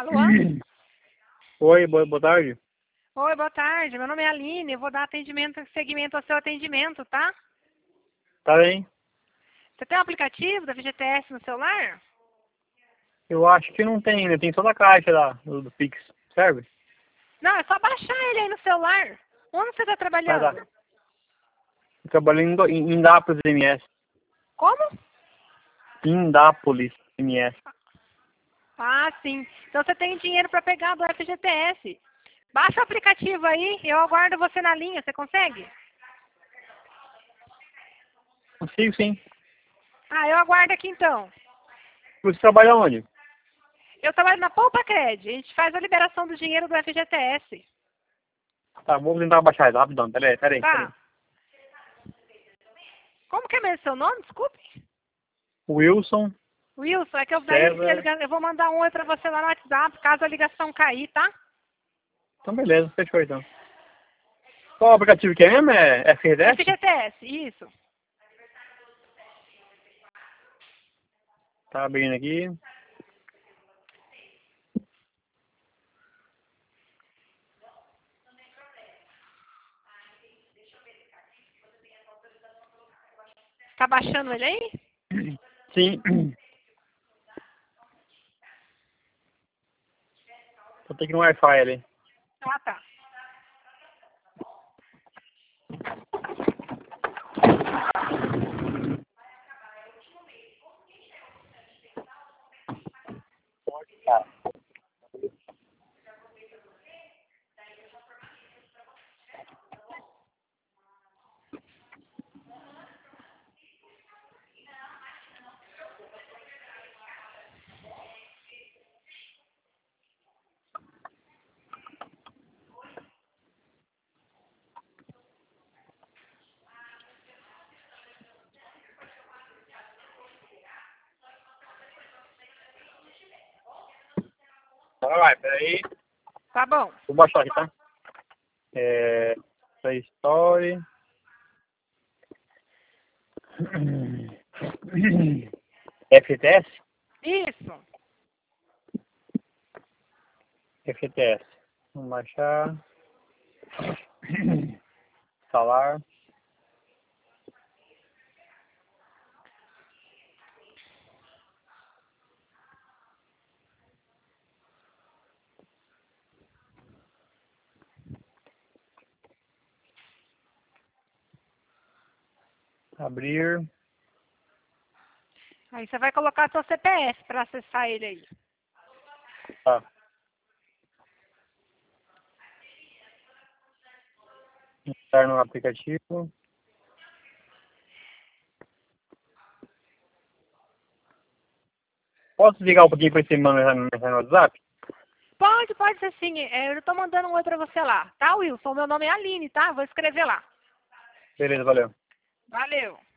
Alô? Oi, boa tarde. Oi, boa tarde. Meu nome é Aline. Eu vou dar seguimento ao seu atendimento, tá? Tá bem? Você tem um aplicativo da FGTS no celular? Eu acho que não tem, né? Tem só da caixa lá, do Pix. Serve? Não, é só baixar ele aí no celular. Onde você está Vai dar. trabalhando? Eu trabalho em Indápolis, MS. Como? Indápolis, MS. Ah, sim. Então você tem dinheiro para pegar do FGTS. Baixa o aplicativo aí, eu aguardo você na linha. Você consegue? Consigo sim. Ah, eu aguardo aqui então. Você trabalha onde? Eu trabalho na Poupa Cred. A gente faz a liberação do dinheiro do FGTS. Tá, vou tentar baixar ele rapidão. Pera aí. Tá. Como que é mesmo seu nome? Desculpe. Wilson, Wilson, é que César. eu vou mandar um oi pra você lá no WhatsApp, caso a ligação cair, tá? Então beleza, fechou então. Qual o aplicativo que é mesmo? É FGTS? FGTS, isso. Tá abrindo aqui. Tá baixando ele aí? Sim. Tô tendo no Wi-Fi ali. Ah, tá. Vai, peraí. Tá bom. Vou baixar aqui, tá? Play Store. FTS? Isso. FTS. Vamos baixar. Instalar. Abrir. Aí você vai colocar seu CPF para acessar ele aí. Tá. Entrar no aplicativo. Posso ligar um pouquinho para esse mano no WhatsApp? Pode ser sim. Eu tô mandando um oi pra você lá. Tá, Wilson? Meu nome é Aline, tá? Vou escrever lá. Beleza, valeu. Valeu.